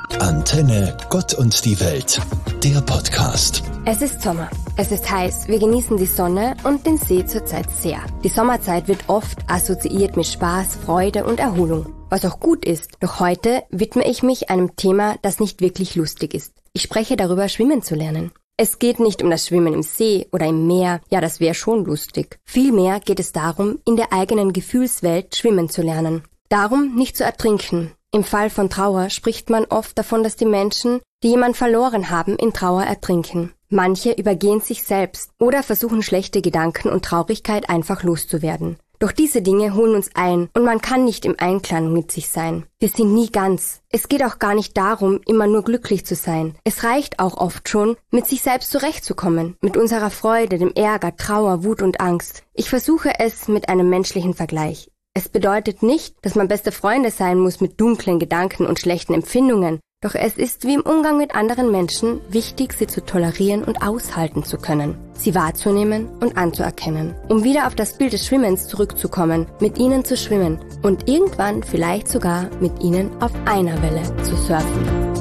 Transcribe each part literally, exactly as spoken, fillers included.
Antenne Gott und die Welt, der Podcast. Es ist Sommer. Es ist heiß. Wir genießen die Sonne und den See zurzeit sehr. Die Sommerzeit wird oft assoziiert mit Spaß, Freude und Erholung. Was auch gut ist. Doch heute widme ich mich einem Thema, das nicht wirklich lustig ist. Ich spreche darüber, schwimmen zu lernen. Es geht nicht um das Schwimmen im See oder im Meer. Ja, das wäre schon lustig. Vielmehr geht es darum, in der eigenen Gefühlswelt schwimmen zu lernen. Darum, nicht zu ertrinken. Im Fall von Trauer spricht man oft davon, dass die Menschen, die jemanden verloren haben, in Trauer ertrinken. Manche übergehen sich selbst oder versuchen schlechte Gedanken und Traurigkeit einfach loszuwerden. Doch diese Dinge holen uns ein und man kann nicht im Einklang mit sich sein. Wir sind nie ganz. Es geht auch gar nicht darum, immer nur glücklich zu sein. Es reicht auch oft schon, mit sich selbst zurechtzukommen. Mit unserer Freude, dem Ärger, Trauer, Wut und Angst. Ich versuche es mit einem menschlichen Vergleich. Es bedeutet nicht, dass man beste Freunde sein muss mit dunklen Gedanken und schlechten Empfindungen. Doch es ist wie im Umgang mit anderen Menschen wichtig, sie zu tolerieren und aushalten zu können, sie wahrzunehmen und anzuerkennen, um wieder auf das Bild des Schwimmens zurückzukommen, mit ihnen zu schwimmen und irgendwann vielleicht sogar mit ihnen auf einer Welle zu surfen.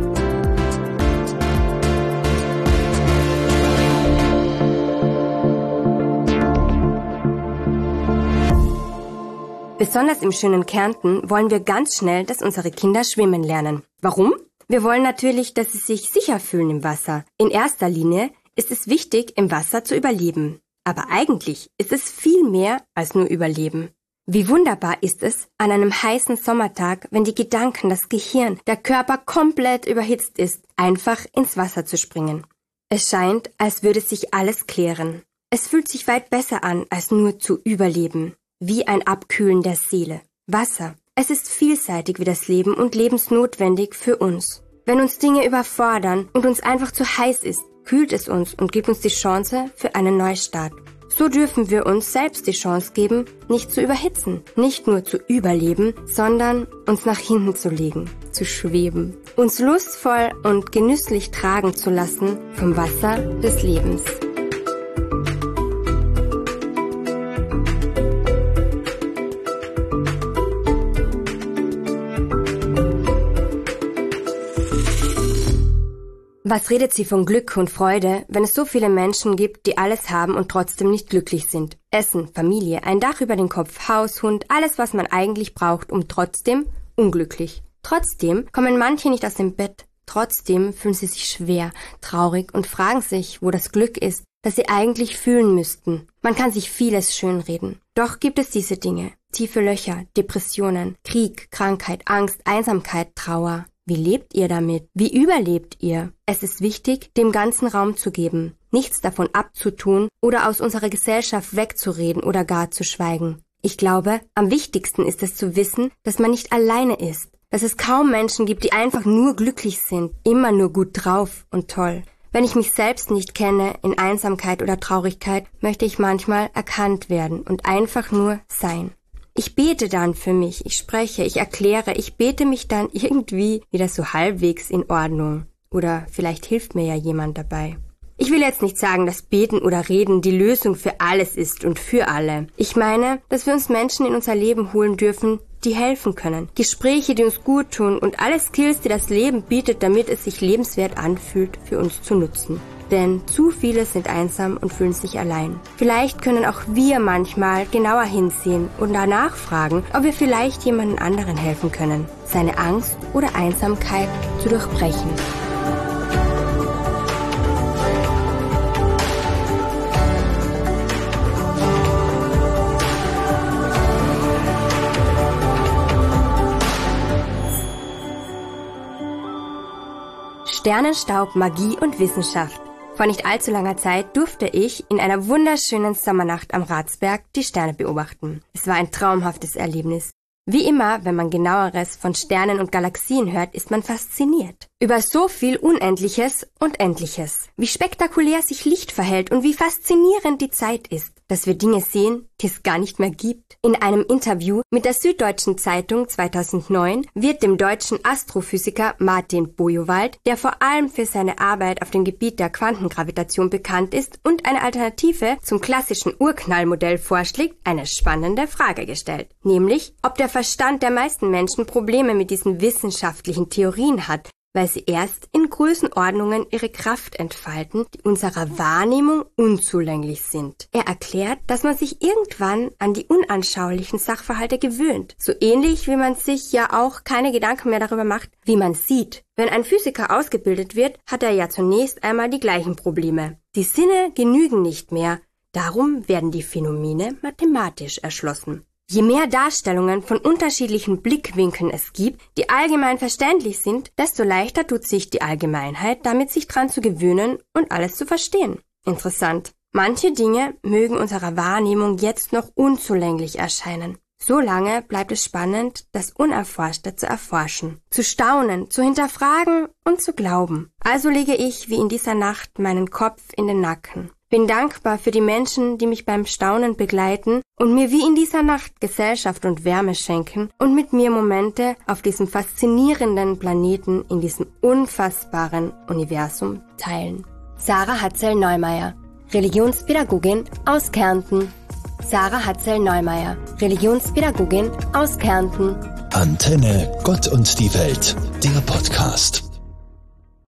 Besonders im schönen Kärnten wollen wir ganz schnell, dass unsere Kinder schwimmen lernen. Warum? Wir wollen natürlich, dass sie sich sicher fühlen im Wasser. In erster Linie ist es wichtig, im Wasser zu überleben. Aber eigentlich ist es viel mehr als nur Überleben. Wie wunderbar ist es an einem heißen Sommertag, wenn die Gedanken, das Gehirn, der Körper komplett überhitzt ist, einfach ins Wasser zu springen. Es scheint, als würde sich alles klären. Es fühlt sich weit besser an, als nur zu überleben. Wie ein Abkühlen der Seele. Wasser. Es ist vielseitig wie das Leben und lebensnotwendig für uns. Wenn uns Dinge überfordern und uns einfach zu heiß ist, kühlt es uns und gibt uns die Chance für einen Neustart. So dürfen wir uns selbst die Chance geben, nicht zu überhitzen, nicht nur zu überleben, sondern uns nach hinten zu legen, zu schweben, uns lustvoll und genüsslich tragen zu lassen vom Wasser des Lebens. Was redet sie von Glück und Freude, wenn es so viele Menschen gibt, die alles haben und trotzdem nicht glücklich sind? Essen, Familie, ein Dach über den Kopf, Haus, Hund, alles, was man eigentlich braucht, um trotzdem unglücklich. Trotzdem kommen manche nicht aus dem Bett. Trotzdem fühlen sie sich schwer, traurig und fragen sich, wo das Glück ist, das sie eigentlich fühlen müssten. Man kann sich vieles schönreden. Doch gibt es diese Dinge. Tiefe Löcher, Depressionen, Krieg, Krankheit, Angst, Einsamkeit, Trauer. Wie lebt ihr damit? Wie überlebt ihr? Es ist wichtig, dem Ganzen Raum zu geben, nichts davon abzutun oder aus unserer Gesellschaft wegzureden oder gar zu schweigen. Ich glaube, am wichtigsten ist es zu wissen, dass man nicht alleine ist, dass es kaum Menschen gibt, die einfach nur glücklich sind, immer nur gut drauf und toll. Wenn ich mich selbst nicht kenne, in Einsamkeit oder Traurigkeit, möchte ich manchmal erkannt werden und einfach nur sein. Ich bete dann für mich, ich spreche, ich erkläre, ich bete mich dann irgendwie wieder so halbwegs in Ordnung. Oder vielleicht hilft mir ja jemand dabei. Ich will jetzt nicht sagen, dass Beten oder Reden die Lösung für alles ist und für alle. Ich meine, dass wir uns Menschen in unser Leben holen dürfen, die helfen können. Gespräche, die uns gut tun und alle Skills, die das Leben bietet, damit es sich lebenswert anfühlt, für uns zu nutzen. Denn zu viele sind einsam und fühlen sich allein. Vielleicht können auch wir manchmal genauer hinsehen und danach fragen, ob wir vielleicht jemandem anderen helfen können, seine Angst oder Einsamkeit zu durchbrechen. Sternenstaub, Magie und Wissenschaft. Vor nicht allzu langer Zeit durfte ich in einer wunderschönen Sommernacht am Ratsberg die Sterne beobachten. Es war ein traumhaftes Erlebnis. Wie immer, wenn man Genaueres von Sternen und Galaxien hört, ist man fasziniert. Über so viel Unendliches und Endliches. Wie spektakulär sich Licht verhält und wie faszinierend die Zeit ist, dass wir Dinge sehen, die es gar nicht mehr gibt. In einem Interview mit der Süddeutschen Zeitung zweitausendneun wird dem deutschen Astrophysiker Martin Bojowald, der vor allem für seine Arbeit auf dem Gebiet der Quantengravitation bekannt ist und eine Alternative zum klassischen Urknallmodell vorschlägt, eine spannende Frage gestellt. Nämlich, ob der Verstand der meisten Menschen Probleme mit diesen wissenschaftlichen Theorien hat, weil sie erst in Größenordnungen ihre Kraft entfalten, die unserer Wahrnehmung unzulänglich sind. Er erklärt, dass man sich irgendwann an die unanschaulichen Sachverhalte gewöhnt, so ähnlich wie man sich ja auch keine Gedanken mehr darüber macht, wie man sieht. Wenn ein Physiker ausgebildet wird, hat er ja zunächst einmal die gleichen Probleme. Die Sinne genügen nicht mehr, darum werden die Phänomene mathematisch erschlossen. Je mehr Darstellungen von unterschiedlichen Blickwinkeln es gibt, die allgemein verständlich sind, desto leichter tut sich die Allgemeinheit, damit sich dran zu gewöhnen und alles zu verstehen. Interessant. Manche Dinge mögen unserer Wahrnehmung jetzt noch unzulänglich erscheinen. Solange bleibt es spannend, das Unerforschte zu erforschen, zu staunen, zu hinterfragen und zu glauben. Also lege ich wie in dieser Nacht meinen Kopf in den Nacken. Bin dankbar für die Menschen, die mich beim Staunen begleiten und mir wie in dieser Nacht Gesellschaft und Wärme schenken und mit mir Momente auf diesem faszinierenden Planeten in diesem unfassbaren Universum teilen. Sarah Hatzel-Neumeier, Religionspädagogin aus Kärnten. Sarah Hatzel-Neumeier, Religionspädagogin aus Kärnten. Antenne Gott und die Welt, der Podcast.